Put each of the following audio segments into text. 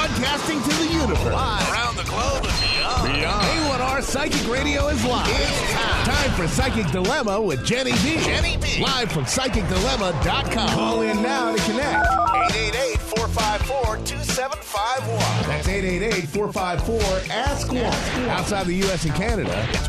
Broadcasting to the universe. Live around the globe and beyond. A1R Psychic Radio is live. It's Time for Psychic Dilemma with Jenny B. Jenny B. Live from PsychicDilemma.com. Call in now to connect. 888-454-2751. That's 888-454-ASK1. Outside the U.S. and Canada, It's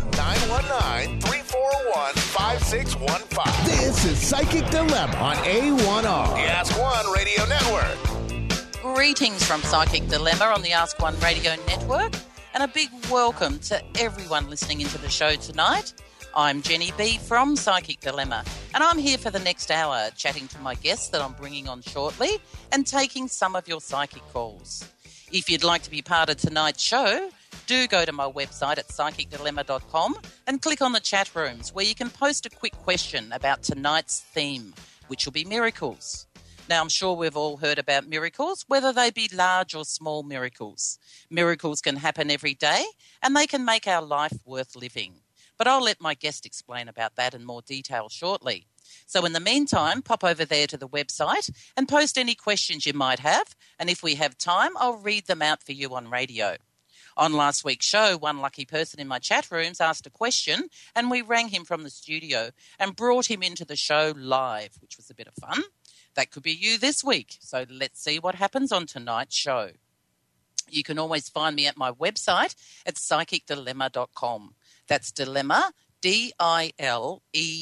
1-919-341-5615. this is Psychic Dilemma on A1R. The Ask One Radio Network. Greetings from Psychic Dilemma on the Ask One Radio Network, and a big welcome to everyone listening into the show tonight. I'm Jenny B from Psychic Dilemma, and I'm here for the next hour chatting to my guests that I'm bringing on shortly and taking some of your psychic calls. If you'd like to be part of tonight's show, do go to my website at psychicdilemma.com and click on the chat rooms where you can post a quick question about tonight's theme, which will be miracles. Now, I'm sure we've all heard about miracles, whether they be large or small miracles. Miracles can happen every day, and they can make our life worth living. But I'll let my guest explain about that in more detail shortly. So in the meantime, pop over there to the website and post any questions you might have, and if we have time, I'll read them out for you on radio. On last week's show, one lucky person in my chat rooms asked a question, and we rang him from the studio and brought him into the show live, which was a bit of fun. That could be you this week, so let's see what happens on tonight's show. You can always find me at my website at psychicdilemma.com. That's dilemma, D-I-L-E-M-M-A,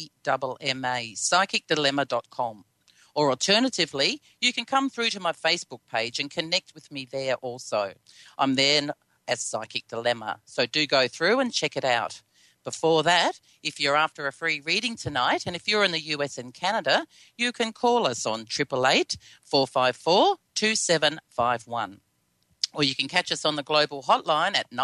psychicdilemma.com. Or alternatively, you can come through to my Facebook page and connect with me there also. I'm there as Psychic Dilemma, so do go through and check it out. Before that, if you're after a free reading tonight, and if you're in the US and Canada, you can call us on 888-454-2751. Or you can catch us on the global hotline at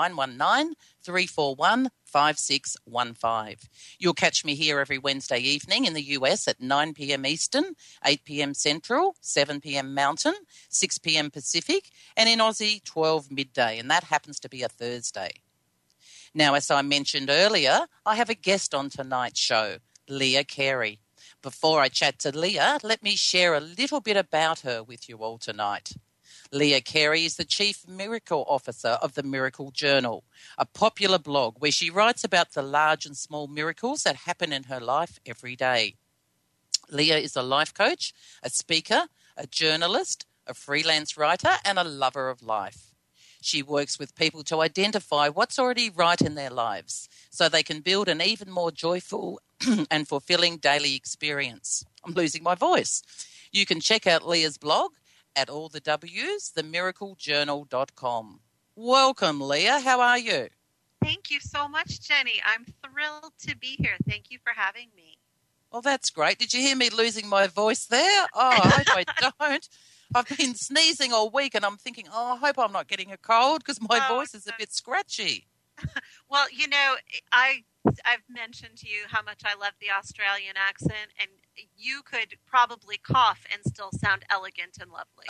919-341-5615. You'll catch me here every Wednesday evening in the US at 9 p.m. Eastern, 8 p.m. Central, 7 p.m. Mountain, 6 p.m. Pacific, and in Aussie, 12 midday, and that happens to be a Thursday. Now, as I mentioned earlier, I have a guest on tonight's show, Leah Carey. Before I chat to Leah, let me share a little bit about her with you all tonight. Leah Carey is the Chief Miracle Officer of the Miracle Journal, a popular blog where she writes about the large and small miracles that happen in her life every day. Leah is a life coach, a speaker, a journalist, a freelance writer, and a lover of life. She works with people to identify what's already right in their lives so they can build an even more joyful and fulfilling daily experience. I'm losing my voice. You can check out Leah's blog at all the W's, themiraclejournal.com. Welcome, Leah. How are you? Thank you so much, Jenny. I'm thrilled to be here. Thank you for having me. Well, that's great. Did you hear me losing my voice there? Oh, I hope I don't. I've been sneezing all week and I'm thinking, I hope I'm not getting a cold because my voice is a bit scratchy. Well, you know, I've mentioned to you how much I love the Australian accent, and you could probably cough and still sound elegant and lovely.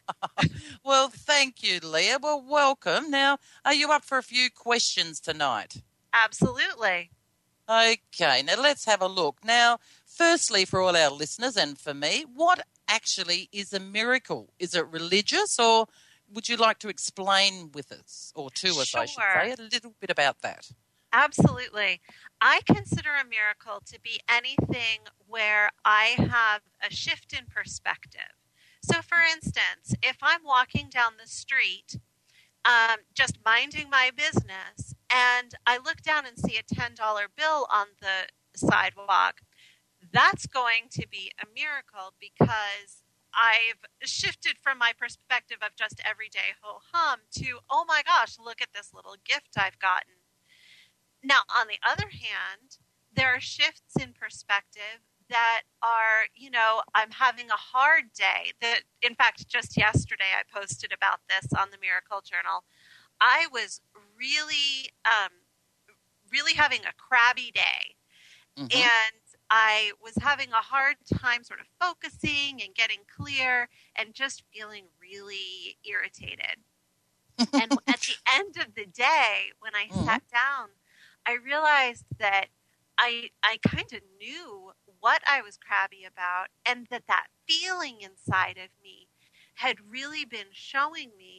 Well, thank you, Leah. Well, welcome. Now, are you up for a few questions tonight? Absolutely. Okay, now let's have a look. Now, firstly, for all our listeners and for me, what actually is a miracle? Is it religious, or would you like to explain with us, or to us, Sure. I should say, a little bit about that? Absolutely. I consider a miracle to be anything where I have a shift in perspective. So, for instance, if I'm walking down the street, just minding my business, and I look down and see a $10 bill on the sidewalk, that's going to be a miracle because I've shifted from my perspective of just everyday ho-hum to, oh my gosh, look at this little gift I've gotten. Now, on the other hand, there are shifts in perspective that are, you know, I'm having a hard day. That, in fact, just yesterday I posted about this on the Miracle Journal. I was really having a crabby day. Mm-hmm. And I was having a hard time sort of focusing and getting clear and just feeling really irritated. And at the end of the day, when I sat down, I realized that I kind of knew what I was crabby about, and that feeling inside of me had really been showing me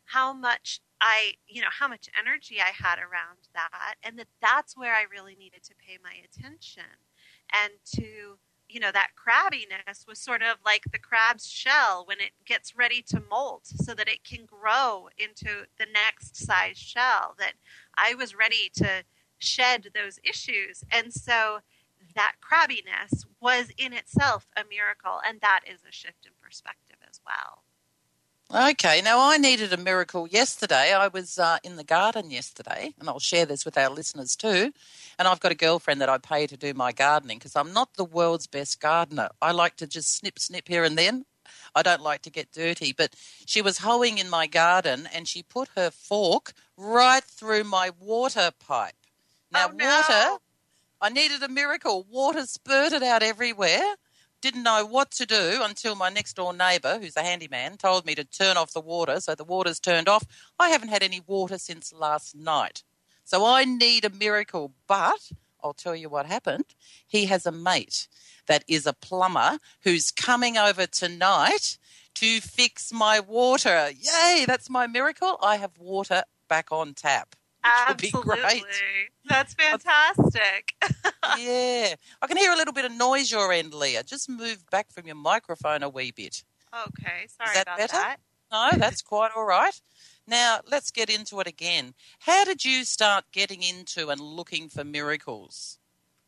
how much how much energy I had around that, and that's where I really needed to pay my attention. And to, that crabbiness was sort of like the crab's shell when it gets ready to molt so that it can grow into the next size shell, that I was ready to shed those issues. And so that crabbiness was in itself a miracle, and that is a shift in perspective as well. Okay, now I needed a miracle yesterday. I was in the garden yesterday, and I'll share this with our listeners too. And I've got a girlfriend that I pay to do my gardening because I'm not the world's best gardener. I like to just snip here and then. I don't like to get dirty. But she was hoeing in my garden, and she put her fork right through my water pipe. Now, water, I needed a miracle. Water spurted out everywhere. Didn't know what to do until my next door neighbour, who's a handyman, told me to turn off the water. So the water's turned off. I haven't had any water since last night. So I need a miracle. But I'll tell you what happened. He has a mate that is a plumber who's coming over tonight to fix my water. Yay, that's my miracle. I have water back on tap. Absolutely. Great. That's fantastic. Yeah. I can hear a little bit of noise your end, Leah. Just move back from your microphone a wee bit. Okay. Sorry Is that about better? that. No, that's quite all right. Now, let's get into it again. How did you start getting into and looking for miracles?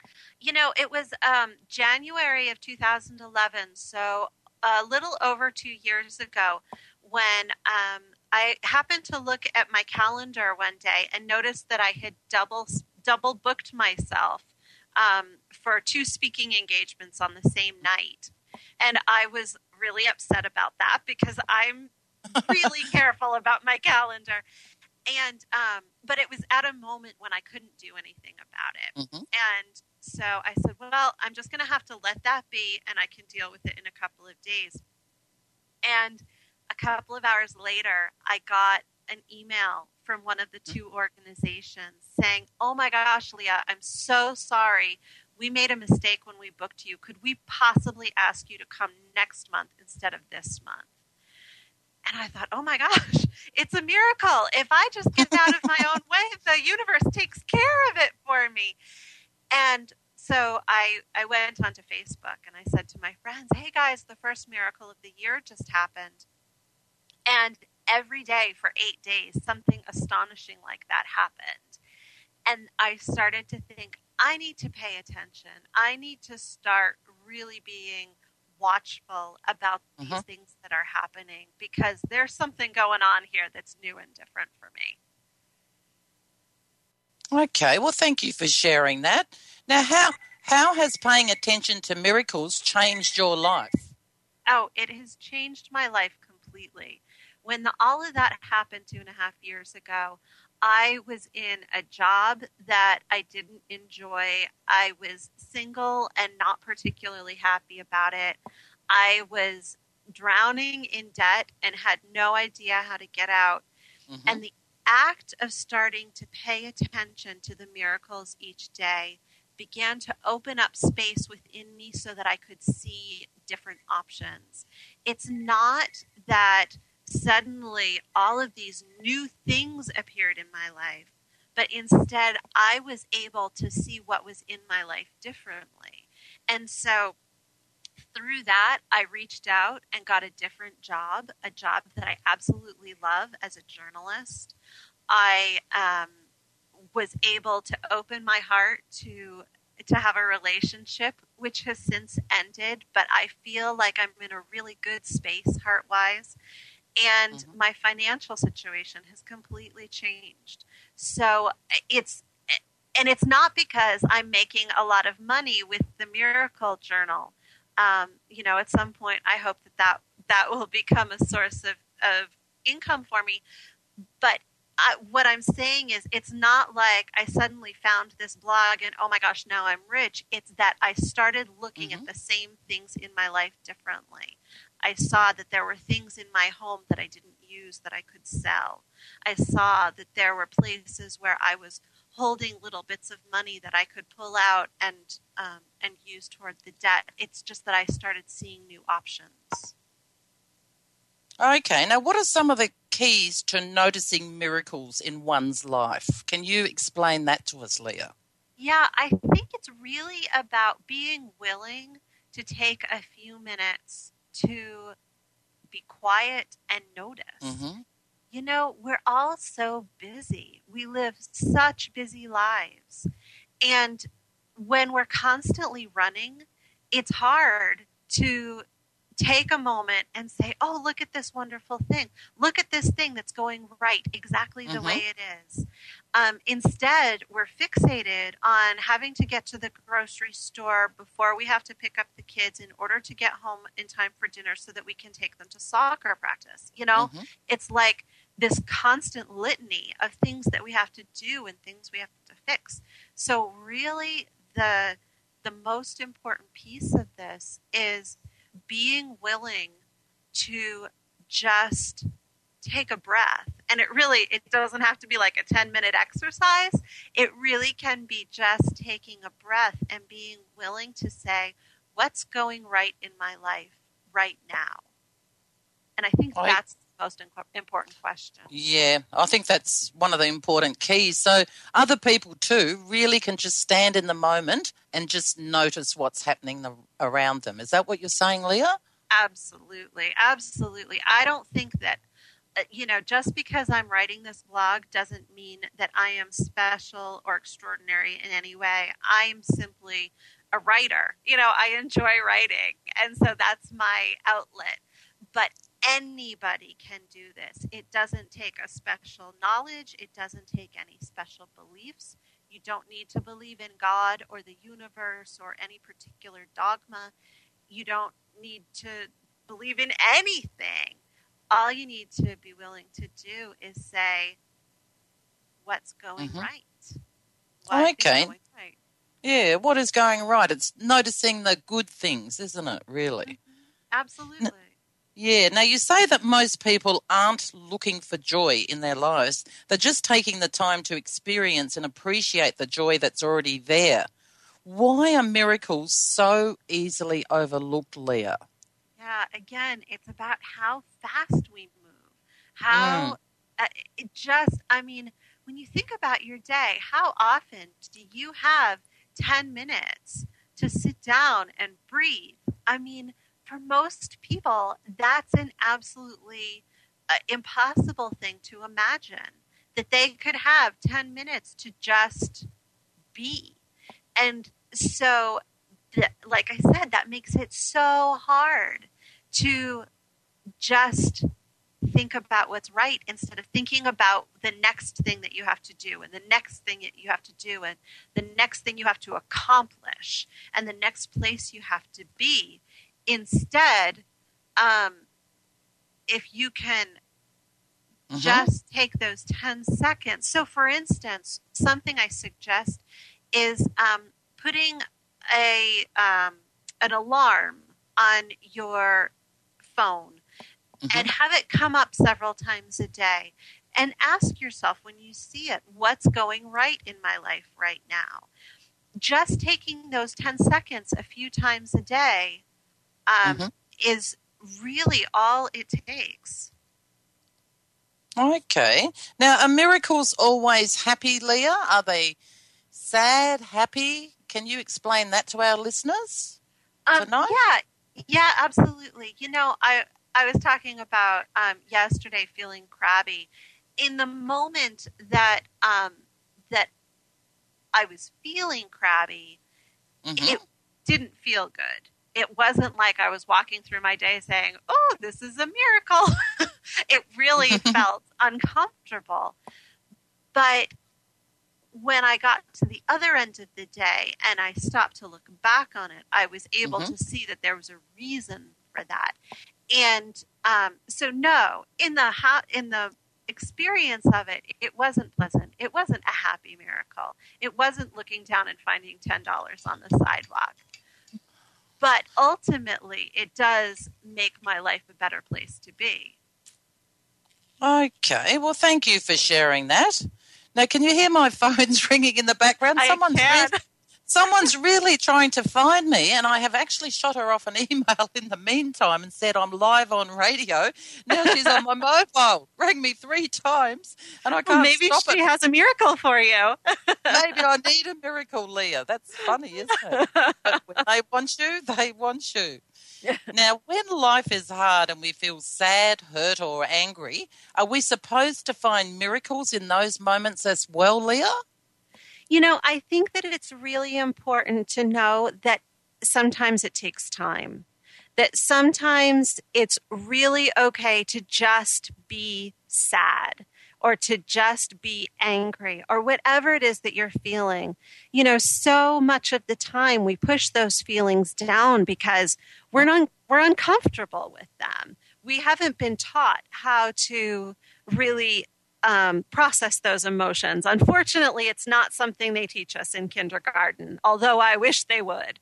It was January of 2011, so a little over 2 years ago, when I happened to look at my calendar one day and noticed that I had double booked myself for 2 speaking engagements on the same night. And I was really upset about that because I'm really careful about my calendar. And but it was at a moment when I couldn't do anything about it. Mm-hmm. And so I said, well, I'm just going to have to let that be, and I can deal with it in a couple of days. And a couple of hours later, I got an email from one of the 2 organizations saying, oh my gosh, Leah, I'm so sorry. We made a mistake when we booked you. Could we possibly ask you to come next month instead of this month? And I thought, oh my gosh, it's a miracle. If I just get out of my own way, the universe takes care of it for me. And so I went onto Facebook and I said to my friends, hey guys, the first miracle of the year just happened. And every day for 8 days, something astonishing like that happened. And I started to think, I need to pay attention. I need to start really being watchful about these things that are happening, because there's something going on here that's new and different for me. Okay, well, thank you for sharing that. Now, how has paying attention to miracles changed your life? Oh, it has changed my life completely. When all of that happened 2.5 years ago, I was in a job that I didn't enjoy. I was single and not particularly happy about it. I was drowning in debt and had no idea how to get out. Mm-hmm. And the act of starting to pay attention to the miracles each day began to open up space within me so that I could see different options. It's not that suddenly all of these new things appeared in my life, but instead I was able to see what was in my life differently. And so through that, I reached out and got a different job, a job that I absolutely love as a journalist. I was able to open my heart to have a relationship, which has since ended, but I feel like I'm in a really good space heart-wise. And my financial situation has completely changed. So it's not because I'm making a lot of money with the Miracle Journal. At some point, I hope that will become a source of income for me. But what I'm saying is, it's not like I suddenly found this blog and, oh my gosh, now I'm rich. It's that I started looking at the same things in my life differently. I saw that there were things in my home that I didn't use that I could sell. I saw that there were places where I was holding little bits of money that I could pull out and use toward the debt. It's just that I started seeing new options. Okay. Now, what are some of the keys to noticing miracles in one's life? Can you explain that to us, Leah? Yeah, I think it's really about being willing to take a few minutes to be quiet and notice. Mm-hmm. You know, we're all so busy. We live such busy lives. And when we're constantly running, it's hard to take a moment and say, oh, look at this wonderful thing. Look at this thing that's going right exactly the way it is. Instead, we're fixated on having to get to the grocery store before we have to pick up the kids in order to get home in time for dinner so that we can take them to soccer practice. You know, it's like this constant litany of things that we have to do and things we have to fix. So really, the most important piece of this is being willing to just take a breath. And it doesn't have to be like a 10-minute exercise. It really can be just taking a breath and being willing to say, what's going right in my life right now? And I think that's the most important question. Yeah, I think that's one of the important keys. So other people too really can just stand in the moment and just notice what's happening around them. Is that what you're saying, Leah? Absolutely. Absolutely. I don't think that, just because I'm writing this blog doesn't mean that I am special or extraordinary in any way. I'm simply a writer. I enjoy writing, and so that's my outlet. But anybody can do this. It doesn't take a special knowledge. It doesn't take any special beliefs. You don't need to believe in God or the universe or any particular dogma. You don't need to believe in anything. All you need to be willing to do is say, what's going right? What is going right? Yeah, what is going right? It's noticing the good things, isn't it, really? Absolutely. Yeah. Now, you say that most people aren't looking for joy in their lives. They're just taking the time to experience and appreciate the joy that's already there. Why are miracles so easily overlooked, Leah? Yeah, again, it's about how fast we move. How when you think about your day, how often do you have 10 minutes to sit down and breathe? I mean, for most people, that's an absolutely impossible thing to imagine, that they could have 10 minutes to just be. And so, like I said, that makes it so hard to just think about what's right instead of thinking about the next thing that you have to do and the next thing that you have to do and the next thing you have to accomplish and the next place you have to be. Instead, if you can just take those 10 seconds. So, for instance, something I suggest is putting an alarm on your phone and have it come up several times a day. And ask yourself when you see it, what's going right in my life right now? Just taking those 10 seconds a few times a day is really all it takes. Okay. Now, are miracles always happy, Leah? Are they sad, happy? Can you explain that to our listeners tonight? Yeah, absolutely. I was talking about yesterday feeling crabby. In the moment that that I was feeling crabby, it didn't feel good. It wasn't like I was walking through my day saying, oh, this is a miracle. It really felt uncomfortable. But when I got to the other end of the day and I stopped to look back on it, I was able to see that there was a reason for that. And so, no, in the experience of it, it wasn't pleasant. It wasn't a happy miracle. It wasn't looking down and finding $10 on the sidewalk. But ultimately, it does make my life a better place to be. Okay. Well, thank Someone's really trying to find me, and I have actually shot her off an email in the meantime and said I'm live on radio. Now she's on my mobile. Rang me 3 times, and I can't maybe stop it. she has a miracle for you. Maybe I need a miracle, Leah. That's funny, isn't it? But when they want you, they want you. Now, when life is hard and we feel sad, hurt, or angry, are we supposed to find miracles in those moments as well, Leah? I think that it's really important to know that sometimes it takes time, that sometimes it's really okay to just be sad or to just be angry or whatever it is that you're feeling. So much of the time we push those feelings down because we're uncomfortable with them. We haven't been taught how to really process those emotions. Unfortunately, it's not something they teach us in kindergarten, although I wish they would.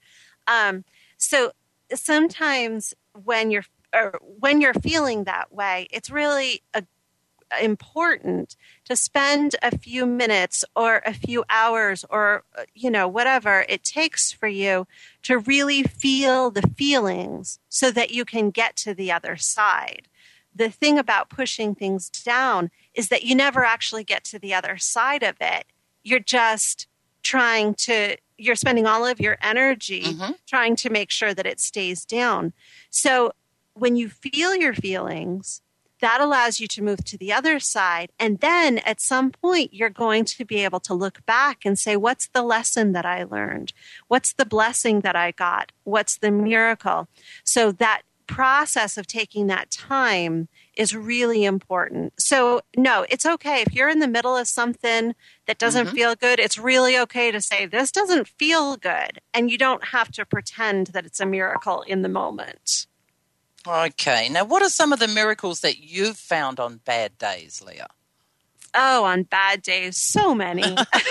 So sometimes when you're feeling that way, it's really important to spend a few minutes or a few hours or whatever it takes for you to really feel the feelings so that you can get to the other side. The thing about pushing things down is that you never actually get to the other side of it. You're just you're spending all of your energy trying to make sure that it stays down. So when you feel your feelings, that allows you to move to the other side. And then at some point, you're going to be able to look back and say, what's the lesson that I learned? What's the blessing that I got? What's the miracle? So that process of taking that time is really important. So no, it's okay. If you're in the middle of something that doesn't feel good, it's really okay to say, this doesn't feel good. And you don't have to pretend that it's a miracle in the moment. Okay. Now, what are some of the miracles that you've found on bad days, Leah? Oh, on bad days, so many.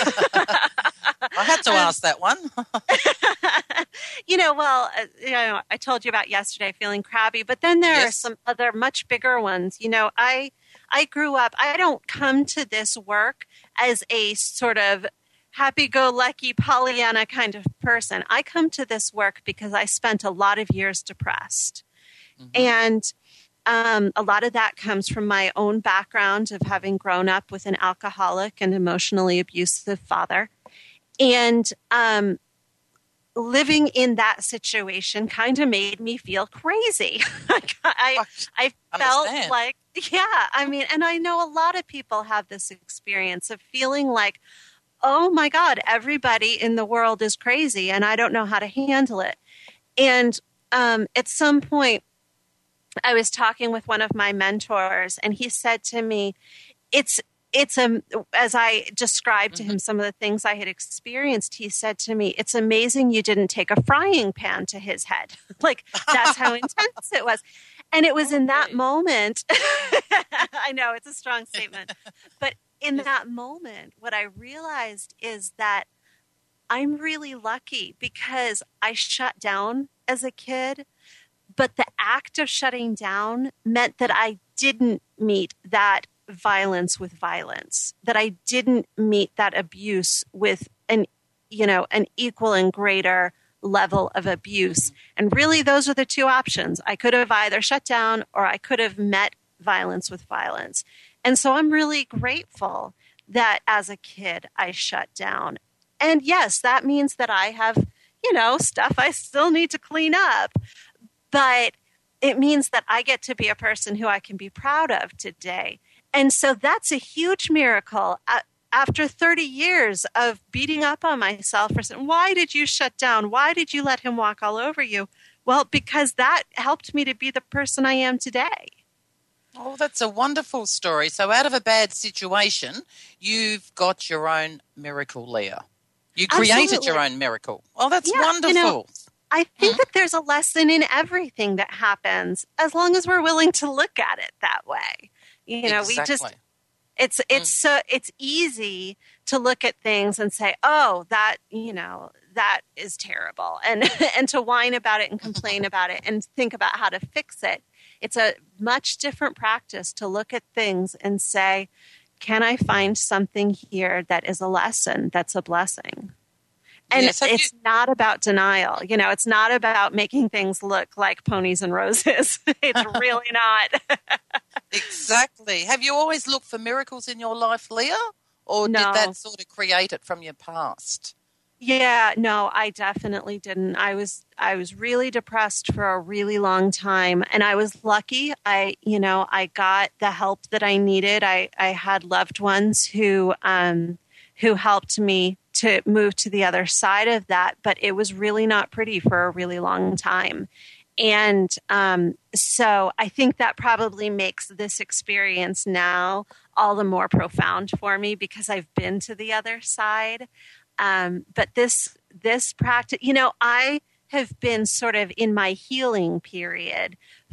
I had to ask that one. I told you about yesterday feeling crabby, but then there are some other much bigger ones. I grew up, I don't come to this work as a sort of happy-go-lucky Pollyanna kind of person. I come to this work because I spent a lot of years depressed. And a lot of that comes from my own background of having grown up with an alcoholic and emotionally abusive father. And living in that situation kind of made me feel crazy. I felt like, and I know a lot of people have this experience of feeling like, oh my God, everybody in the world is crazy and I don't know how to handle it. And at some point, I was talking with one of my mentors and he said to me, as I described to him some of the things I had experienced, he said to me, it's amazing you didn't take a frying pan to his head. Like, that's how intense it was. And it was in that moment, I know it's a strong statement, but in that moment, what I realized is that I'm really lucky because I shut down as a kid. But the act of shutting down meant that I didn't meet that violence with violence, that I didn't meet that abuse with an equal and greater level of abuse. And really, those are the two options. I could have either shut down or I could have met violence with violence. And so I'm really grateful that as a kid, I shut down. And yes, that means that I have, stuff I still need to clean up. But it means that I get to be a person who I can be proud of today. And so that's a huge miracle. After 30 years of beating up on myself for saying, why did you shut down? Why did you let him walk all over you? Well, because that helped me to be the person I am today. Oh, that's a wonderful story. So out of a bad situation, you've got your own miracle, Leah. You created your own miracle. Oh, that's wonderful. I think that there's a lesson in everything that happens as long as we're willing to look at it that way. Exactly. It's easy to look at things and say, oh, that is terrible. And to whine about it and complain about it and think about how to fix it. It's a much different practice to look at things and say, can I find something here that is a lesson, that's a blessing? And Yes, it's not about denial. You know, it's not about making things look like ponies and roses. It's really not. Exactly. Have you always looked for miracles in your life, Leah? Or No. did that sort of create it from your past? Yeah, no, I definitely didn't. I was really depressed for a really long time, and I was lucky. I got the help that I needed. I had loved ones who helped me to move to the other side of that, but it was really not pretty for a really long time. And so I think that probably makes this experience now all the more profound for me because I've been to the other side. But this practice, you know, I have been sort of in my healing period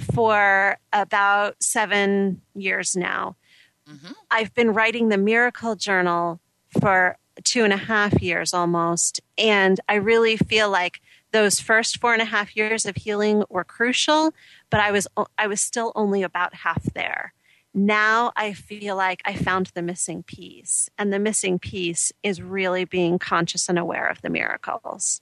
for about 7 years now. Mm-hmm. I've been writing the Miracle Journal for 2.5 years almost. And I really feel like those first 4.5 years of healing were crucial, but I was still only about half there. Now I feel like I found the missing piece, and the missing piece is really being conscious and aware of the miracles.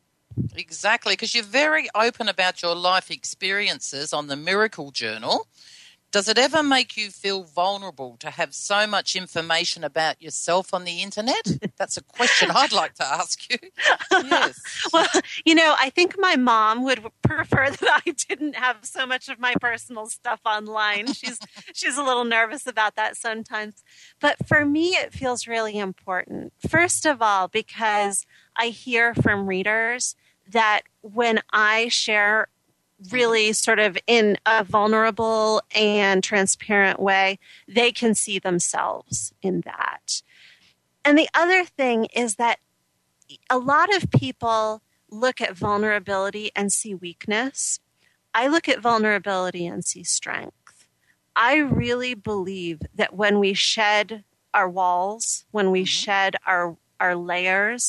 Exactly, because you're very open about your life experiences on the Miracle Journal. Does it ever make you feel vulnerable to have so much information about yourself on the internet? That's a question I'd like to ask you. Yes. Well, you know, I think my mom would prefer that I didn't have so much of my personal stuff online. She's a little nervous about that sometimes. But for me, it feels really important. First of all, because I hear from readers that when I share really sort of in a vulnerable and transparent way, they can see themselves in that. And the other thing is that a lot of people look at vulnerability and see weakness. I look at vulnerability and see strength. I really believe that when we shed our walls, when we shed our layers,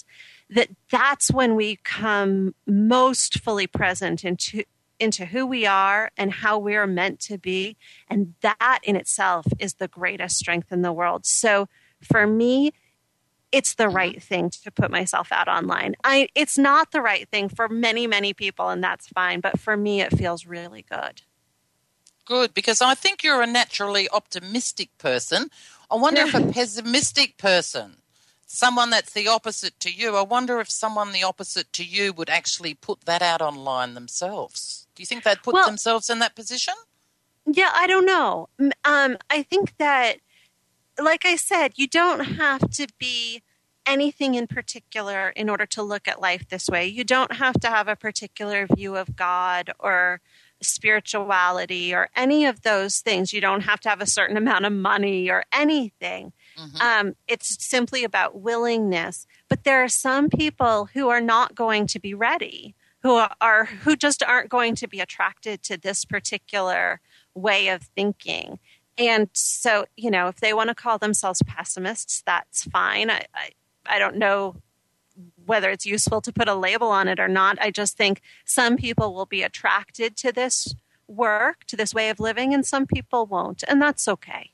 that's when we come most fully present into who we are and how we're meant to be. And that in itself is the greatest strength in the world. So for me, it's the right thing to put myself out online. It's not the right thing for many, many people, and that's fine. But for me, it feels really good. Good, because I think you're a naturally optimistic person. I wonder if a pessimistic person, someone that's the opposite to you, I wonder if someone the opposite to you would actually put that out online themselves. Do you think they'd put themselves in that position? Yeah, I don't know. I think that, like I said, you don't have to be anything in particular in order to look at life this way. You don't have to have a particular view of God or spirituality or any of those things. You don't have to have a certain amount of money or anything. Mm-hmm. It's simply about willingness. But there are some people who are not going to be ready, who just aren't going to be attracted to this particular way of thinking. And so, you know, if they want to call themselves pessimists, that's fine. I don't know whether it's useful to put a label on it or not. I just think some people will be attracted to this work, to this way of living, and some people won't. And that's okay.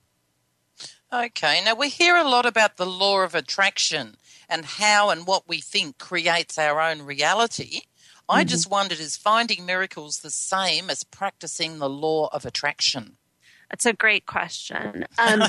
Okay. Now, we hear a lot about the law of attraction and how and what we think creates our own reality. I just wondered, is finding miracles the same as practicing the law of attraction? That's a great question. Thank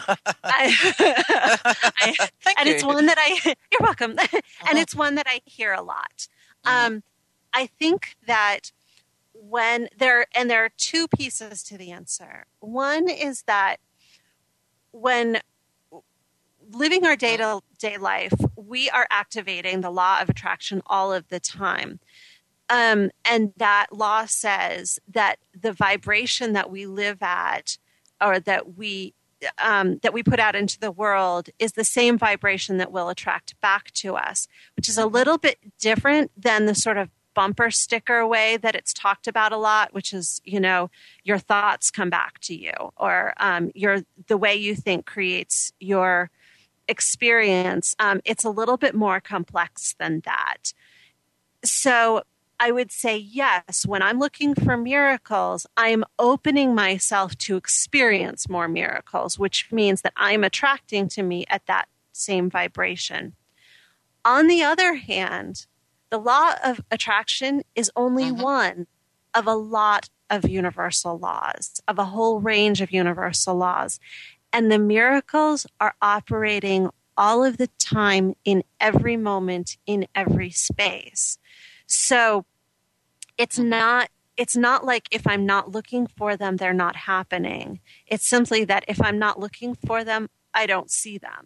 you. It's one that you're welcome. And it's one that I hear a lot. I think that there are two pieces to the answer. One is that when living our day-to-day life, we are activating the law of attraction all of the time. And that law says that the vibration that we live at, or that we put out into the world, is the same vibration that will attract back to us, which is a little bit different than the sort of bumper sticker way that it's talked about a lot, which is, you know, your thoughts come back to you, or the way you think creates your experience. It's a little bit more complex than that. So I would say, yes, when I'm looking for miracles, I'm opening myself to experience more miracles, which means that I'm attracting to me at that same vibration. On the other hand, The law of attraction is only one of a lot of universal laws, of a whole range of universal laws. And the miracles are operating all of the time, in every moment, in every space. So it's not like if I'm not looking for them, they're not happening. It's simply that if I'm not looking for them, I don't see them.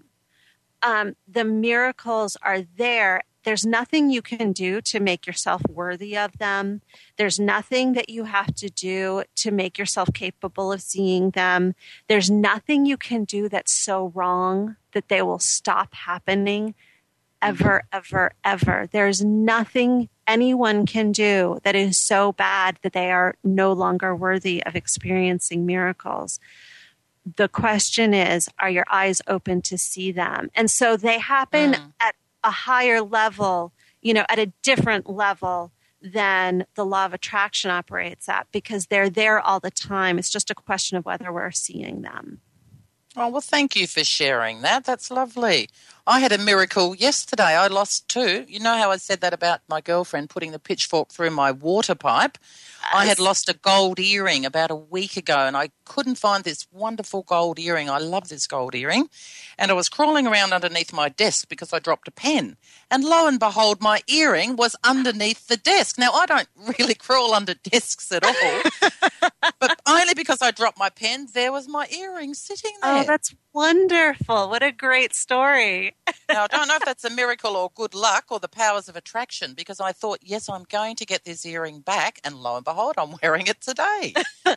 The miracles are there. There's nothing you can do to make yourself worthy of them. There's nothing that you have to do to make yourself capable of seeing them. There's nothing you can do that's so wrong that they will stop happening ever, ever, ever. There's nothing anyone can do that is so bad that they are no longer worthy of experiencing miracles. The question is, are your eyes open to see them? And so they happen at a higher level, at a different level than the law of attraction operates at, because they're there all the time. It's just a question of whether we're seeing them. Oh, well, thank you for sharing that. That's lovely. I had a miracle yesterday. I lost 2. You know how I said that about my girlfriend putting the pitchfork through my water pipe? Yes. I had lost a gold earring about a week ago, and I couldn't find this wonderful gold earring. I love this gold earring. And I was crawling around underneath my desk because I dropped a pen. And lo and behold, my earring was underneath the desk. Now, I don't really crawl under desks at all, but only because I dropped my pen, there was my earring sitting there. Oh, that's wonderful. What a great story. Now, I don't know if that's a miracle or good luck or the powers of attraction, because I thought, yes, I'm going to get this earring back, and lo and behold, I'm wearing it today.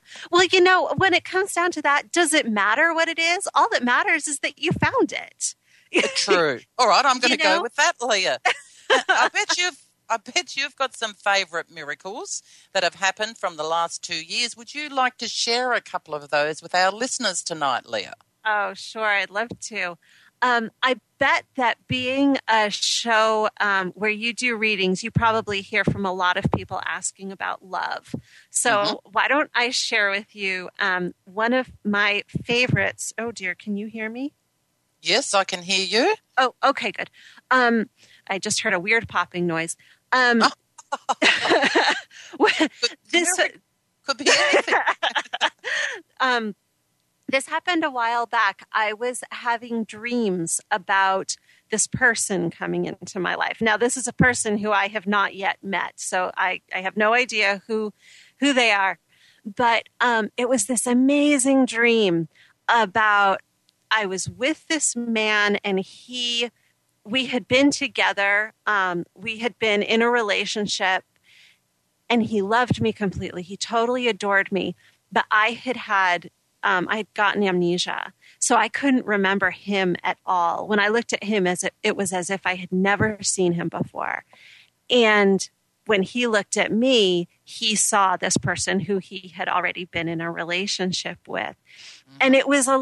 Well, when it comes down to that, does it matter what it is? All that matters is that you found it. True. All right, I'm going to go with that, Leah. I bet you've got some favourite miracles that have happened from the last 2 years. Would you like to share a couple of those with our listeners tonight, Leah? Oh, sure. I'd love to. I bet that being a show where you do readings, you probably hear from a lot of people asking about love. So why don't I share with you one of my favorites. Oh, dear. Can you hear me? Yes, I can hear you. Oh, okay, good. I just heard a weird popping noise. This could be anything. This happened a while back. I was having dreams about this person coming into my life. Now, this is a person who I have not yet met, so I have no idea who they are. But it was this amazing dream about I was with this man, and we had been together. We had been in a relationship, and he loved me completely. He totally adored me. But I had gotten amnesia, so I couldn't remember him at all. When I looked at him, it was as if I had never seen him before. And when he looked at me, he saw this person who he had already been in a relationship with. And it was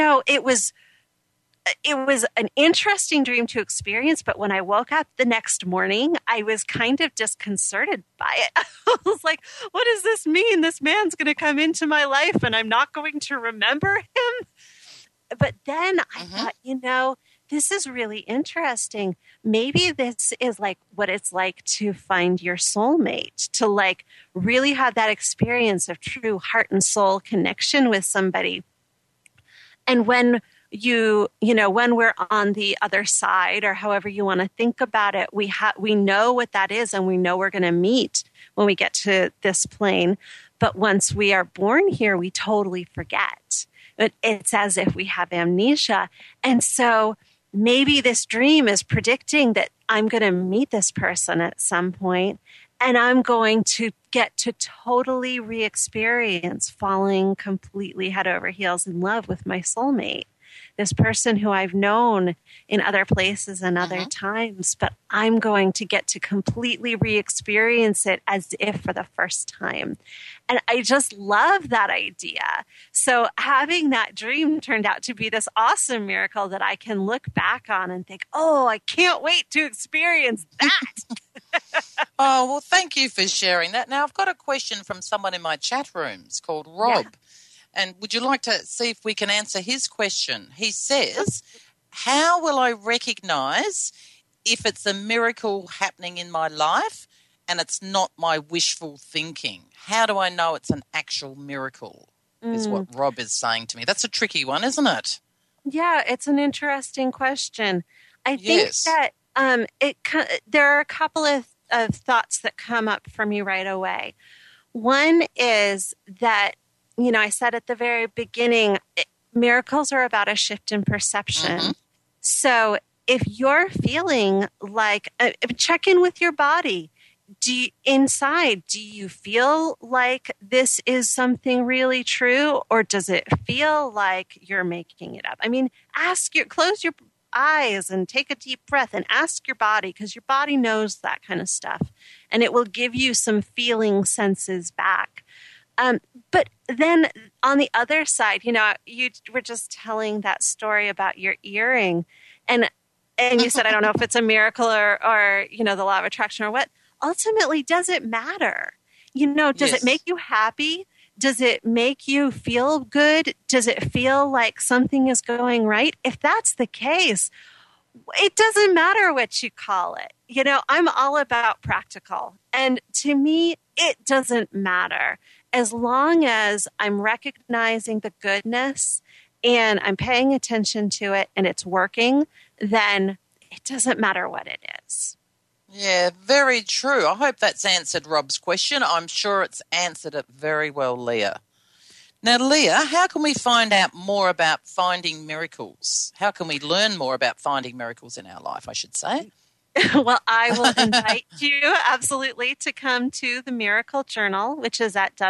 an interesting dream to experience, but when I woke up the next morning, I was kind of disconcerted by it. I was like, what does this mean? This man's going to come into my life and I'm not going to remember him? But then I thought, this is really interesting. Maybe this is like what it's like to find your soulmate, to like really have that experience of true heart and soul connection with somebody. And when when we're on the other side, or however you want to think about it, we know what that is, and we know we're going to meet when we get to this plane. But once we are born here, we totally forget. It's as if we have amnesia. And so maybe this dream is predicting that I'm going to meet this person at some point, and I'm going to get to totally re-experience falling completely head over heels in love with my soulmate. This person who I've known in other places and other times, but I'm going to get to completely re-experience it as if for the first time. And I just love that idea. So having that dream turned out to be this awesome miracle that I can look back on and think, oh, I can't wait to experience that. Oh, well, thank you for sharing that. Now, I've got a question from someone in my chat rooms called Rob. Yeah. And would you like to see if we can answer his question? He says, how will I recognize if it's a miracle happening in my life and it's not my wishful thinking? How do I know it's an actual miracle, is what Rob is saying to me. That's a tricky one, isn't it? Yeah, it's an interesting question. I think that there are a couple of thoughts that come up for me right away. One is that, I said at the very beginning, miracles are about a shift in perception. Mm-hmm. So if you're feeling like, check in with your body. Do you feel like this is something really true, or does it feel like you're making it up? I mean, close your eyes and take a deep breath and ask your body, because your body knows that kind of stuff, and it will give you some feeling senses back. But then on the other side, you were just telling that story about your earring, and you said, I don't know if it's a miracle or the law of attraction or what. Ultimately, does it matter? Does it make you happy? Does it make you feel good? Does it feel like something is going right? If that's the case, it doesn't matter what you call it. I'm all about practical. And to me, it doesn't matter. As long as I'm recognizing the goodness and I'm paying attention to it and it's working, then it doesn't matter what it is. Yeah, very true. I hope that's answered Rob's question. I'm sure it's answered it very well, Leah. Now, Leah, how can we find out more about finding miracles? How can we learn more about finding miracles in our life, I should say? Well, I will invite you absolutely to come to the Miracle Journal, which is at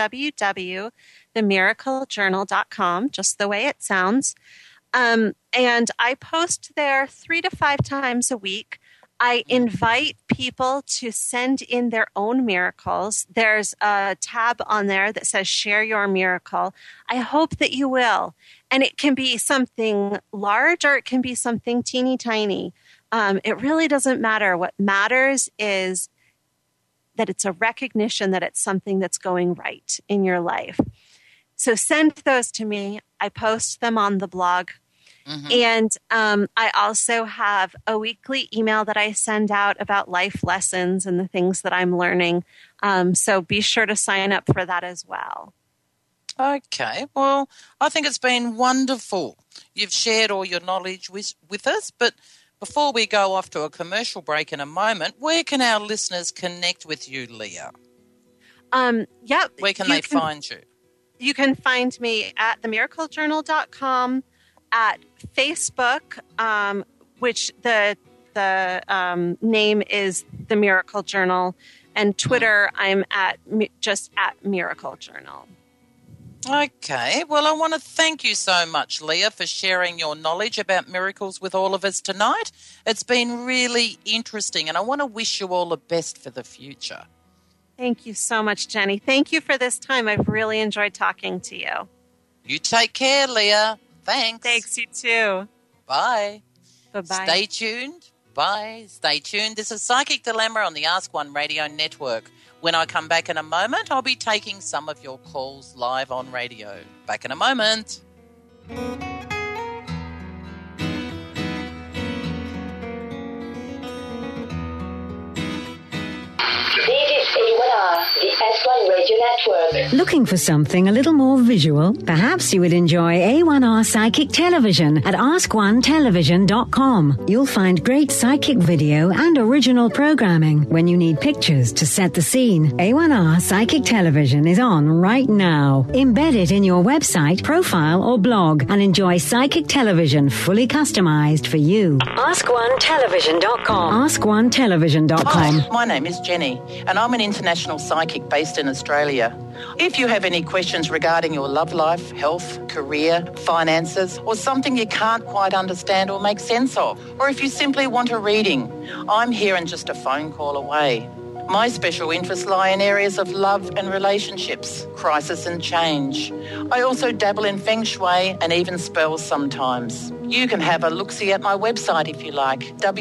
www.themiraclejournal.com, just the way it sounds. And I post there 3 to 5 times a week. I invite people to send in their own miracles. There's a tab on there that says Share Your Miracle. I hope that you will. And it can be something large or it can be something teeny tiny. It really doesn't matter. What matters is that it's a recognition that it's something that's going right in your life. So send those to me. I post them on the blog. Mm-hmm. And I also have a weekly email that I send out about life lessons and the things that I'm learning. So be sure to sign up for that as well. Okay. Well, I think it's been wonderful. You've shared all your knowledge with us. But before we go off to a commercial break in a moment, where can our listeners connect with you, Leah? Where can they find you? You can find me at themiraclejournal.com. At Facebook, which the name is The Miracle Journal, and Twitter, I'm just at Miracle Journal. Okay. Well, I want to thank you so much, Leah, for sharing your knowledge about miracles with all of us tonight. It's been really interesting, and I want to wish you all the best for the future. Thank you so much, Jenny. Thank you for this time. I've really enjoyed talking to you. You take care, Leah. Thanks. Thanks, you too. Bye. Bye-bye. Stay tuned. Bye. Stay tuned. This is Psychic Dilemma on the Ask One Radio Network. When I come back in a moment, I'll be taking some of your calls live on radio. Back in a moment. The S1 Radio Network. Looking for something a little more visual? Perhaps you would enjoy A1R Psychic Television at AskOneTelevision.com. You'll find great psychic video and original programming when you need pictures to set the scene. A1R Psychic Television is on right now. Embed it in your website, profile, or blog and enjoy psychic television fully customized for you. AskOneTelevision.com. AskOneTelevision.com. Hi, my name is Jenny, and I'm an international psychic based in Australia. If you have any questions regarding your love life, health, career, finances, or something you can't quite understand or make sense of, or if you simply want a reading, I'm here and just a phone call away. My special interests lie in areas of love and relationships, crisis and change. I also dabble in feng shui and even spells sometimes. You can have a look-see at my website if you like,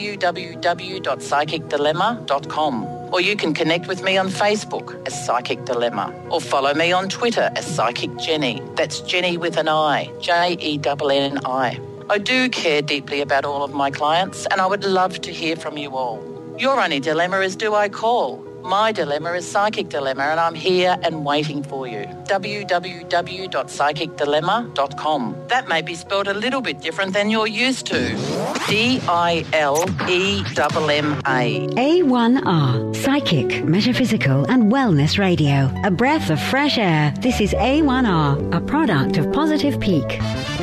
www.psychicdilemma.com. Or you can connect with me on Facebook as Psychic Dilemma, or follow me on Twitter as Psychic Jenny. That's Jenny with an I, Jenni. I I do care deeply about all of my clients, and I would love to hear from you all. Your only dilemma is, do I call? My dilemma is Psychic Dilemma, and I'm here and waiting for you. www.psychicdilemma.com. That may be spelled a little bit different than you're used to. DILEMMA. A1R, Psychic, Metaphysical and Wellness Radio. A breath of fresh air. This is A1R, a product of Positive Peak.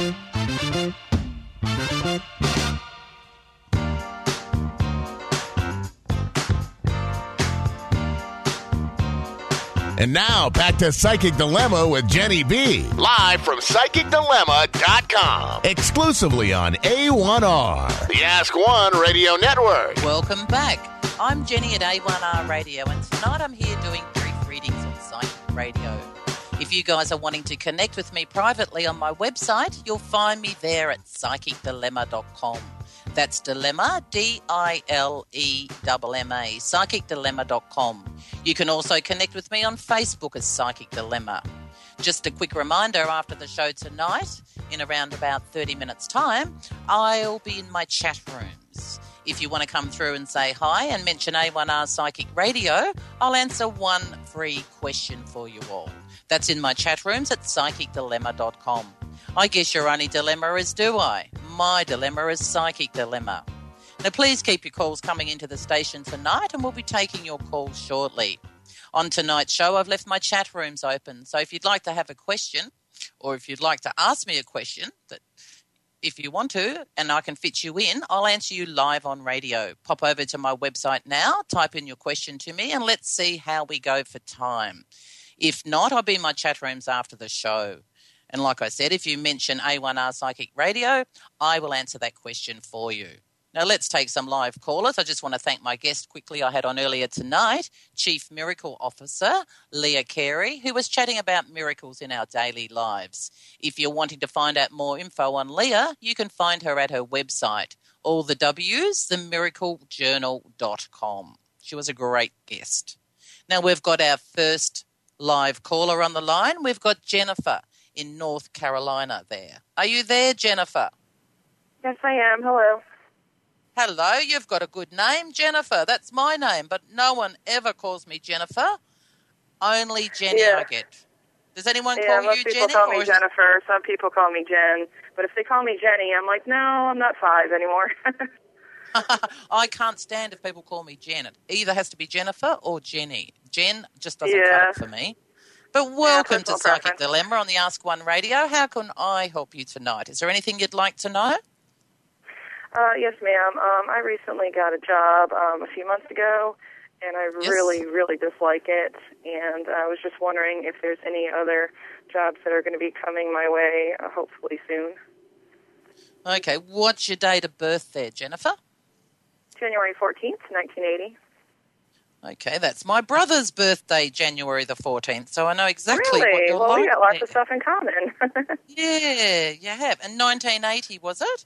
And now, back to Psychic Dilemma with Jenny B. Live from PsychicDilemma.com. Exclusively on A1R. The Ask One Radio Network. Welcome back. I'm Jenny at A1R Radio, and tonight I'm here doing brief readings on Psychic Radio. If you guys are wanting to connect with me privately on my website, you'll find me there at PsychicDilemma.com. That's Dilemma, DILEMMA, PsychicDilemma.com. You can also connect with me on Facebook as Psychic Dilemma. Just a quick reminder, after the show tonight, in around about 30 minutes' time, I'll be in my chat rooms. If you want to come through and say hi and mention A1R Psychic Radio, I'll answer one free question for you all. That's in my chat rooms at PsychicDilemma.com. I guess your only dilemma is, do I? My dilemma is Psychic Dilemma. Now, please keep your calls coming into the station tonight, and we'll be taking your calls shortly. On tonight's show, I've left my chat rooms open, so if you'd like to have a question, or if you'd like to ask me a question, that if you want to, and I can fit you in, I'll answer you live on radio. Pop over to my website now, type in your question to me, and let's see how we go for time. If not, I'll be in my chat rooms after the show. And like I said, if you mention A1R Psychic Radio, I will answer that question for you. Now, let's take some live callers. I just want to thank my guest quickly I had on earlier tonight, Chief Miracle Officer Leah Carey, who was chatting about miracles in our daily lives. If you're wanting to find out more info on Leah, you can find her at her website, all the W's, themiraclejournal.com. She was a great guest. Now, we've got our first live caller on the line. We've got Jennifer in North Carolina there. Are you there, Jennifer? Yes, I am. Hello. Hello, you've got a good name, Jennifer. That's my name, but no one ever calls me Jennifer. Only Jenny I get. Does anyone call you Jenny? Most people call me Jennifer. Some people call me Jen. But if they call me Jenny, I'm like, no, I'm not 5 anymore. I can't stand if people call me Jen. It either has to be Jennifer or Jenny. Jen just doesn't cut it for me. But welcome to Psychic Dilemma on the Ask One Radio. How can I help you tonight? Is there anything you'd like to know? Yes, ma'am. I recently got a job a few months ago, and I really, really dislike it. And I was just wondering if there's any other jobs that are going to be coming my way, hopefully soon. Okay. What's your date of birth there, Jennifer? January 14th, 1980. Okay, that's my brother's birthday, January the 14th, so I know exactly what you're like. Well, we got lots of stuff in common. Yeah, you have. And 1980, was it?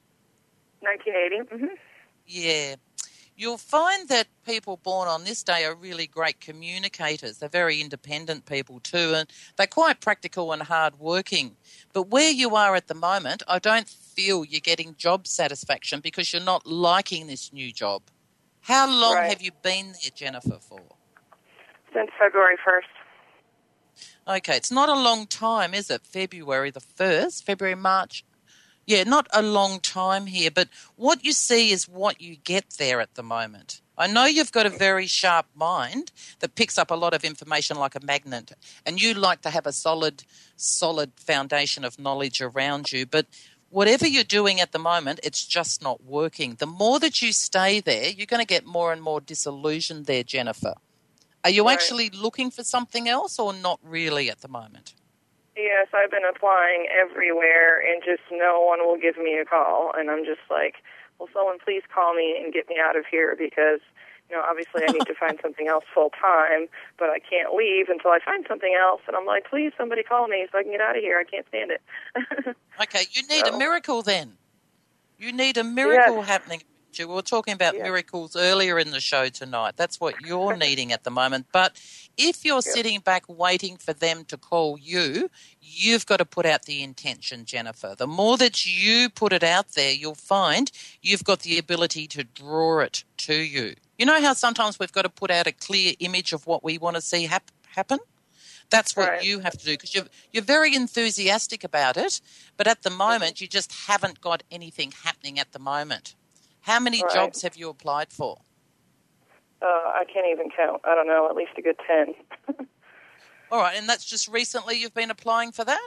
1980, mm-hmm. Yeah. You'll find that people born on this day are really great communicators. They're very independent people too, and they're quite practical and hard-working. But where you are at the moment, I don't feel you're getting job satisfaction because you're not liking this new job. How long have you been there, Jennifer, for? Since February 1st. Okay, it's not a long time, is it? February the 1st, February, March. Yeah, not a long time here, but what you see is what you get there at the moment. I know you've got a very sharp mind that picks up a lot of information like a magnet, and you like to have a solid foundation of knowledge around you, but whatever you're doing at the moment, it's just not working. The more that you stay there, you're going to get more and more disillusioned there, Jennifer. Are you actually looking for something else or not really at the moment? Yes, I've been applying everywhere, and just no one will give me a call. And I'm just like, will someone please call me and get me out of here because, you know, obviously I need to find something else full-time, but I can't leave until I find something else. And I'm like, please, somebody call me so I can get out of here. I can't stand it. Okay, you need a miracle then. You need a miracle happening interrupt you. We were talking about miracles earlier in the show tonight. That's what you're needing at the moment. But if you're sitting back waiting for them to call you, you've got to put out the intention, Jennifer. The more that you put it out there, you'll find you've got the ability to draw it to you. You know how sometimes we've got to put out a clear image of what we want to see happen? That's what you have to do, because you're very enthusiastic about it, but at the moment you just haven't got anything happening at the moment. How many jobs have you applied for? I can't even count. I don't know, at least a good 10. All right, and that's just recently you've been applying for that?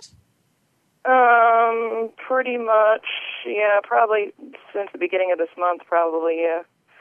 Pretty much, yeah, probably since the beginning of this month, probably, yeah.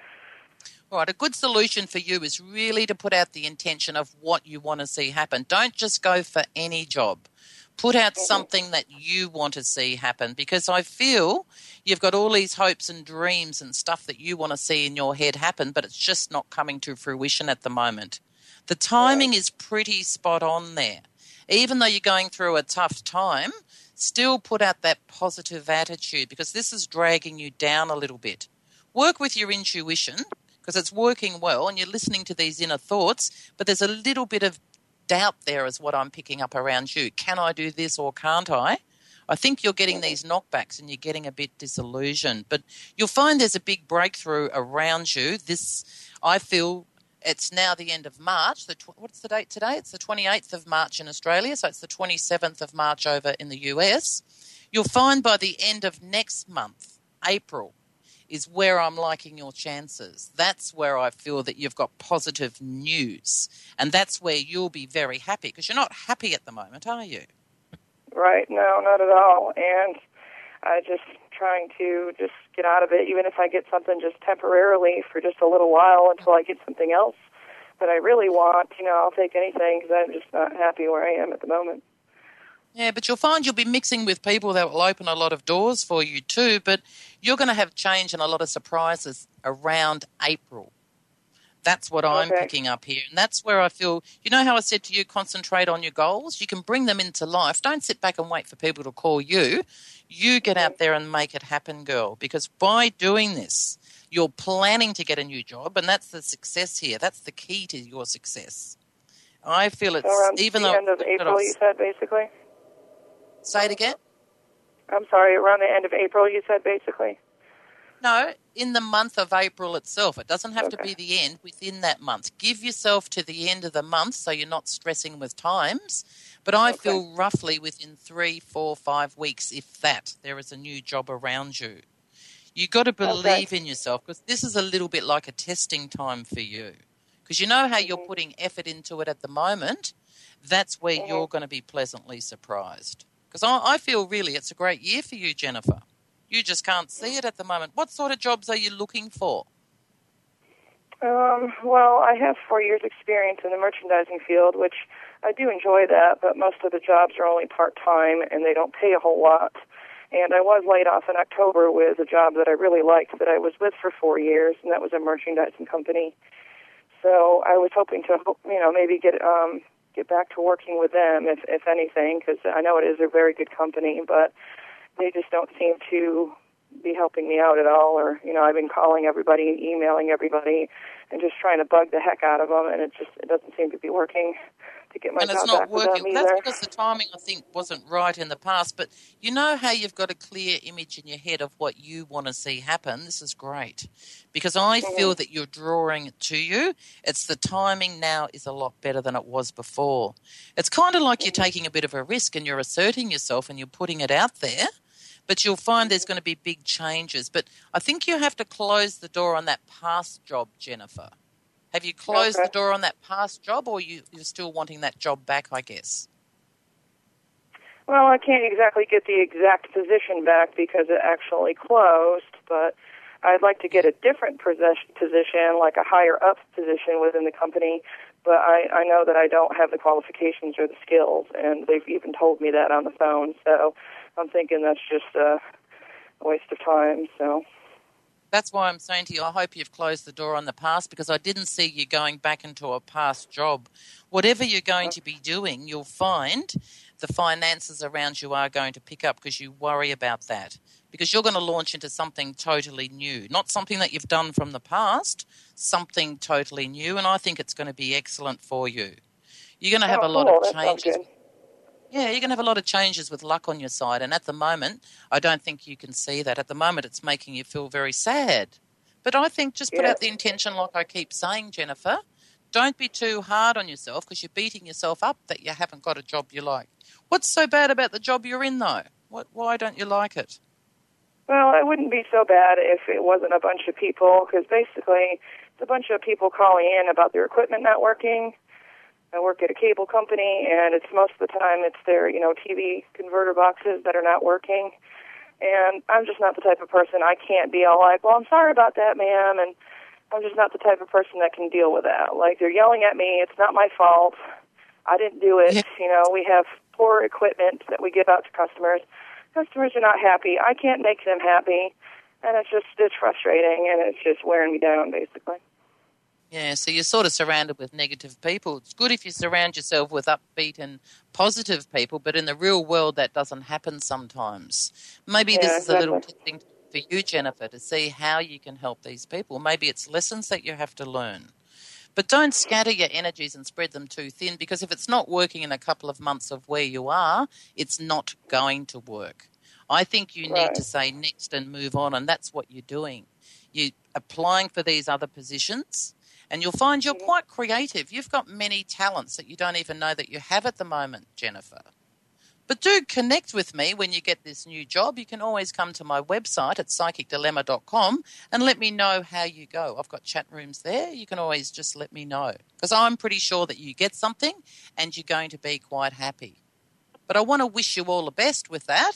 All right, a good solution for you is really to put out the intention of what you want to see happen. Don't just go for any job. Put out something that you want to see happen, because I feel you've got all these hopes and dreams and stuff that you want to see in your head happen, but it's just not coming to fruition at the moment. The timing is pretty spot on there. Even though you're going through a tough time, still put out that positive attitude, because this is dragging you down a little bit. Work with your intuition, because it's working well and you're listening to these inner thoughts, but there's a little bit of doubt there is what I'm picking up around you. Can I do this or can't I? I think you're getting these knockbacks and you're getting a bit disillusioned, but you'll find there's a big breakthrough around you. I feel it's now the end of March. What's the date today? It's the 28th of March in Australia, so it's the 27th of March over in the US. You'll find by the end of next month, April, is where I'm liking your chances. That's where I feel that you've got positive news. And that's where you'll be very happy, because you're not happy at the moment, are you? Right, no, not at all. And I just trying to just get out of it, even if I get something just temporarily for just a little while until I get something else that I really want. I'll take anything, because I'm just not happy where I am at the moment. Yeah, but you'll find you'll be mixing with people that will open a lot of doors for you too, but you're going to have change and a lot of surprises around April. That's what I'm picking up here. And that's where I feel, you know how I said to you, concentrate on your goals? You can bring them into life. Don't sit back and wait for people to call you. You get out there and make it happen, girl, because by doing this, you're planning to get a new job, and that's the success here. That's the key to your success. I feel it's, around even the though... end of April, you said, basically? Say it again? I'm sorry, around the end of April, you said, basically? No, in the month of April itself. It doesn't have to be the end, within that month. Give yourself to the end of the month so you're not stressing with times. But I feel roughly within 3, 4, 5 weeks, if that, there is a new job around you. You've got to believe in yourself, because this is a little bit like a testing time for you. Because you know how you're putting effort into it at the moment? That's where you're going to be pleasantly surprised. Because I feel really it's a great year for you, Jennifer. You just can't see it at the moment. What sort of jobs are you looking for? Well, I have 4 years' experience in the merchandising field, which I do enjoy that, but most of the jobs are only part-time and they don't pay a whole lot. And I was laid off in October with a job that I really liked that I was with for 4 years, and that was a merchandising company. So I was hoping to, maybe get back to working with them, if anything, because I know it is a very good company, but they just don't seem to be helping me out at all. Or, I've been calling everybody and emailing everybody and just trying to bug the heck out of them, and it doesn't seem to be working to get my job back with them either. And it's not working. That's because the timing, I think, wasn't right in the past. But you know how you've got a clear image in your head of what you want to see happen? This is great, because I feel that you're drawing it to you. It's the timing now is a lot better than it was before. It's kind of like you're taking a bit of a risk and you're asserting yourself and you're putting it out there. But you'll find there's going to be big changes. But I think you have to close the door on that past job, Jennifer. Have you closed the door on that past job, or you're still wanting that job back, I guess? Well, I can't exactly get the exact position back because it actually closed, but I'd like to get a different position, like a higher-up position within the company. But I know that I don't have the qualifications or the skills, and they've even told me that on the phone. So I'm thinking that's just a waste of time. So that's why I'm saying to you, I hope you've closed the door on the past, because I didn't see you going back into a past job. Whatever you're going to be doing, you'll find the finances around you are going to pick up because you worry about that. Because you're going to launch into something totally new, not something that you've done from the past, something totally new, and I think it's going to be excellent for you. You're going to have a lot of changes. Yeah, you're going to have a lot of changes with luck on your side, and at the moment, I don't think you can see that. At the moment, it's making you feel very sad. But I think just put out the intention, like I keep saying, Jennifer. Don't be too hard on yourself because you're beating yourself up that you haven't got a job you like. What's so bad about the job you're in, though? Why don't you like it? Well, it wouldn't be so bad if it wasn't a bunch of people, because basically it's a bunch of people calling in about their equipment not working. I work at a cable company, and it's most of the time it's their, TV converter boxes that are not working. And I'm just not the type of person, I can't be all like, well, I'm sorry about that, ma'am, and I'm just not the type of person that can deal with that. Like, they're yelling at me, it's not my fault, I didn't do it. We have poor equipment that we give out to customers. Customers are not happy. I can't make them happy, and it's frustrating, and it's just wearing me down, basically. Yeah, so you're sort of surrounded with negative people. It's good if you surround yourself with upbeat and positive people, but in the real world that doesn't happen sometimes. Maybe this is a little thing for you, Jennifer, to see how you can help these people. Maybe it's lessons that you have to learn. But don't scatter your energies and spread them too thin, because if it's not working in a couple of months of where you are, it's not going to work. I think you need to say next and move on, and that's what you're doing. You're applying for these other positions, and you'll find you're quite creative. You've got many talents that you don't even know that you have at the moment, Jennifer. But do connect with me when you get this new job. You can always come to my website at psychicdilemma.com and let me know how you go. I've got chat rooms there. You can always just let me know, because I'm pretty sure that you get something and you're going to be quite happy. But I want to wish you all the best with that.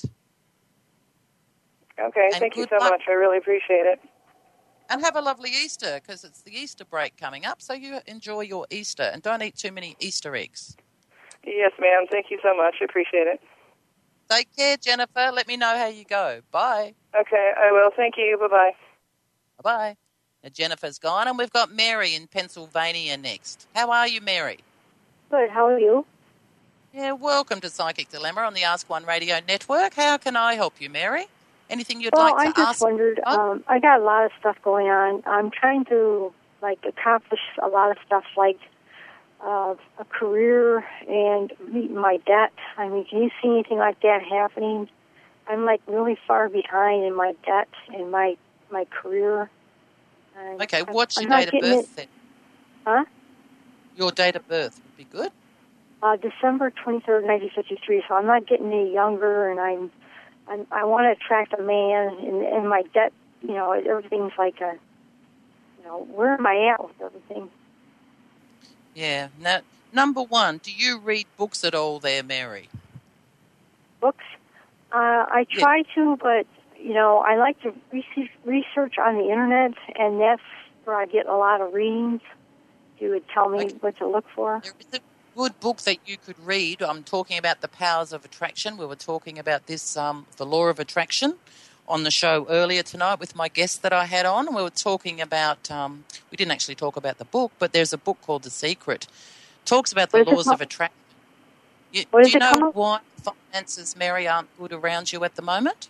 Okay, and thank you so much. I really appreciate it. And have a lovely Easter, because it's the Easter break coming up, so you enjoy your Easter and don't eat too many Easter eggs. Yes, ma'am. Thank you so much. I appreciate it. Take care, Jennifer. Let me know how you go. Bye. Okay, I will. Thank you. Bye-bye. Bye-bye. Now, Jennifer's gone, and we've got Mary in Pennsylvania next. How are you, Mary? Good. How are you? Yeah, welcome to Psychic Dilemma on the Ask One Radio Network. How can I help you, Mary? Anything you'd like to ask? Well, I just wondered, I got a lot of stuff going on. I'm trying to, accomplish a lot of stuff, like a career and meeting my debt. I mean, can you see anything like that happening? I'm, really far behind in my debt and my career. And okay, what's your date of birth then? Huh? Your date of birth would be good. December 23rd, 1953, so I'm not getting any younger, and I want to attract a man, and my debt, everything's like where am I at with everything? Yeah. Now, number one, do you read books at all there, Mary? Books? I try to, but, I like to research on the Internet, and that's where I get a lot of readings. You would tell me what to look for. There is a good book that you could read. I'm talking about The Powers of Attraction. We were talking about this, the Law of Attraction, on the show earlier tonight with my guest that I had on. We were talking about, we didn't actually talk about the book, but there's a book called The Secret. It talks about the laws of attraction. Do you know why finances, Mary, aren't good around you at the moment?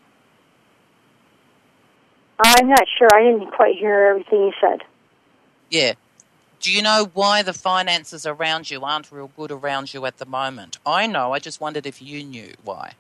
I'm not sure. I didn't quite hear everything you said. Yeah. Do you know why the finances around you aren't real good around you at the moment? I know. I just wondered if you knew why.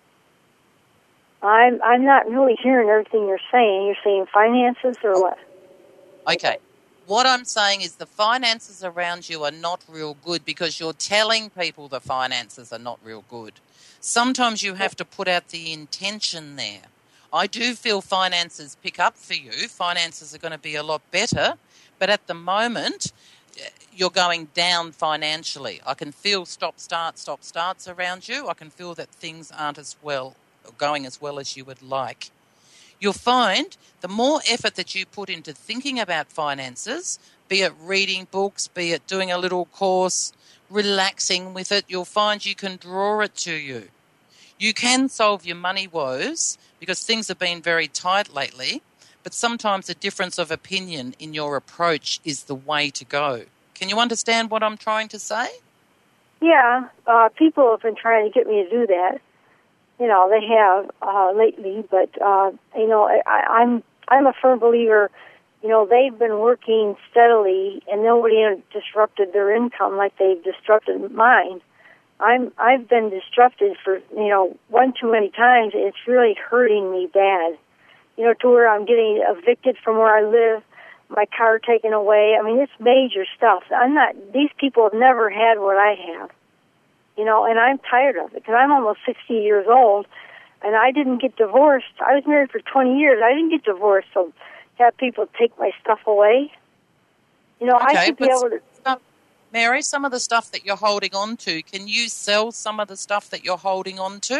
I'm not really hearing everything you're saying. You're saying finances or what? Okay. What I'm saying is the finances around you are not real good because you're telling people the finances are not real good. Sometimes you have to put out the intention there. I do feel finances pick up for you. Finances are going to be a lot better. But at the moment, you're going down financially. I can feel stop-starts around you. I can feel that things aren't going as well as you would like. You'll find the more effort that you put into thinking about finances, be it reading books, be it doing a little course, relaxing with it, you'll find you can draw it to you. You can solve your money woes because things have been very tight lately, but sometimes a difference of opinion in your approach is the way to go. Can you understand what I'm trying to say? Yeah, people have been trying to get me to do that. You know, they have lately, but you know, I'm a firm believer. You know, they've been working steadily, and nobody disrupted their income like they've disrupted mine. I've been disrupted for, you know, one too many times. It's really hurting me bad. You know, to where I'm getting evicted from where I live, my car taken away. I mean, it's major stuff. These people have never had what I have. You know, and I'm tired of it because I'm almost 60 years old, and I didn't get divorced. I was married for 20 years. I didn't get divorced, so have people take my stuff away. You know, okay, I should be able to... Mary, some of the stuff that you're holding on to, can you sell some of the stuff that you're holding on to?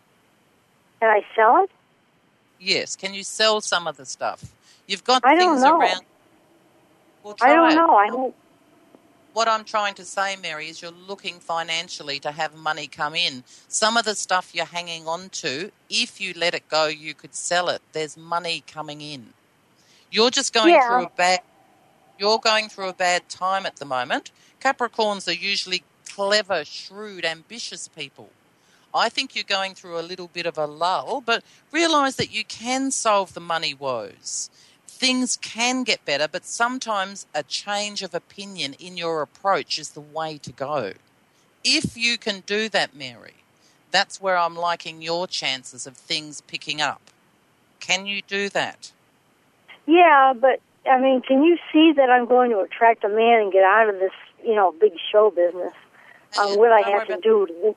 Can I sell it? Yes. Can you sell some of the stuff? You've got I don't things know. around. Well, I don't try it. know. I hope. What I'm trying to say, Mary, is you're looking financially to have money come in. Some of the stuff you're hanging on to, if you let it go, you could sell it. There's money coming in. You're just going through You're going through a bad time at the moment. Capricorns are usually clever, shrewd, ambitious people. I think you're going through a little bit of a lull, but realise that you can solve the money woes. Things can get better, but sometimes a change of opinion in your approach is the way to go. If you can do that, Mary, that's where I'm liking your chances of things picking up. Can you do that? Yeah, but, I mean, can you see that I'm going to attract a man and get out of this, you know, big show business? What I have to do.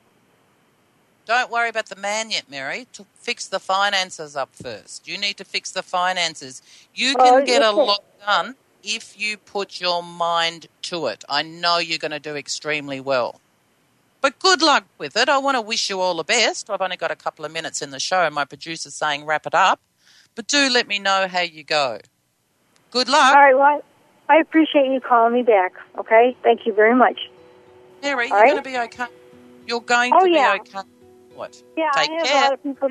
Don't worry about the man yet, Mary. To fix the finances up first. You need to fix the finances. You can get a lot done if you put your mind to it. I know you're going to do extremely well. But good luck with it. I want to wish you all the best. I've only got a couple of minutes in the show and my producer's saying wrap it up. But do let me know how you go. Good luck. All right, well, I appreciate you calling me back, okay? Thank you very much. Mary, you're going to be okay. You're going to be okay. What? Yeah, Take I have care. a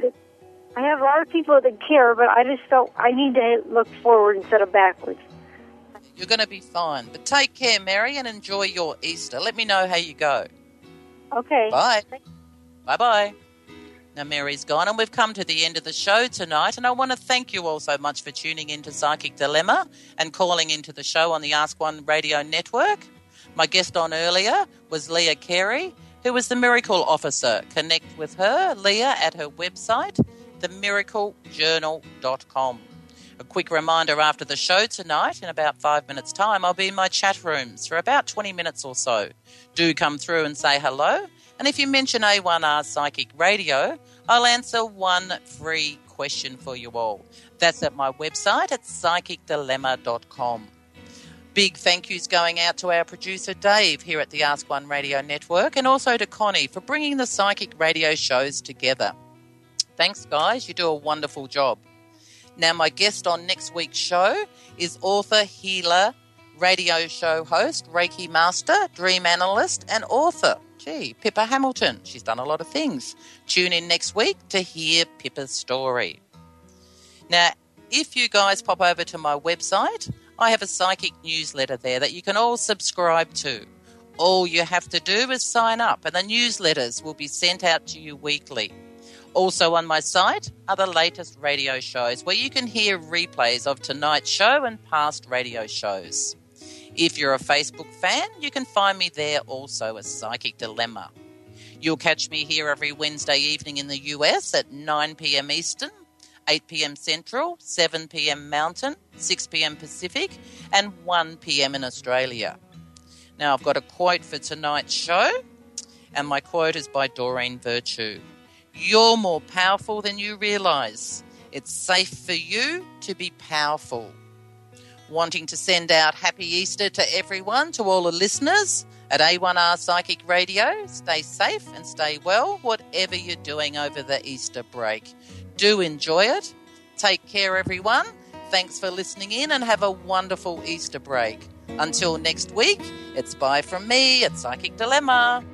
lot of people that care, but I just felt I need to look forward instead of backwards. You're going to be fine. But take care, Mary, and enjoy your Easter. Let me know how you go. Okay. Bye. Bye-bye. Now, Mary's gone, and we've come to the end of the show tonight, and I want to thank you all so much for tuning in to Psychic Dilemma and calling into the show on the Ask One Radio Network. My guest on earlier was Leah Carey, who was the Miracle Officer. Connect with her, Leah, at her website, themiraclejournal.com. A quick reminder, after the show tonight, in about 5 minutes' time, I'll be in my chat rooms for about 20 minutes or so. Do come through and say hello. And if you mention A1R Psychic Radio, I'll answer one free question for you all. That's at my website at psychicdilemma.com. Big thank yous going out to our producer Dave here at the Ask One Radio Network, and also to Connie for bringing the psychic radio shows together. Thanks, guys. You do a wonderful job. Now, my guest on next week's show is author, healer, radio show host, Reiki master, dream analyst, and author. Pippa Hamilton. She's done a lot of things. Tune in next week to hear Pippa's story. Now, if you guys pop over to my website, I have a psychic newsletter there that you can all subscribe to. All you have to do is sign up, and the newsletters will be sent out to you weekly. Also on my site are the latest radio shows where you can hear replays of tonight's show and past radio shows. If you're a Facebook fan, you can find me there also as Psychic Dilemma. You'll catch me here every Wednesday evening in the US at 9 p.m. Eastern, 8 p.m. Central, 7 p.m. Mountain, 6 p.m. Pacific, and 1 p.m. in Australia. Now, I've got a quote for tonight's show, and my quote is by Doreen Virtue. You're more powerful than you realise. It's safe for you to be powerful. Wanting to send out Happy Easter to everyone, to all the listeners at A1R Psychic Radio. Stay safe and stay well, whatever you're doing over the Easter break. Do enjoy it. Take care, everyone. Thanks for listening in and have a wonderful Easter break. Until next week, it's bye from me at Psychic Dilemma.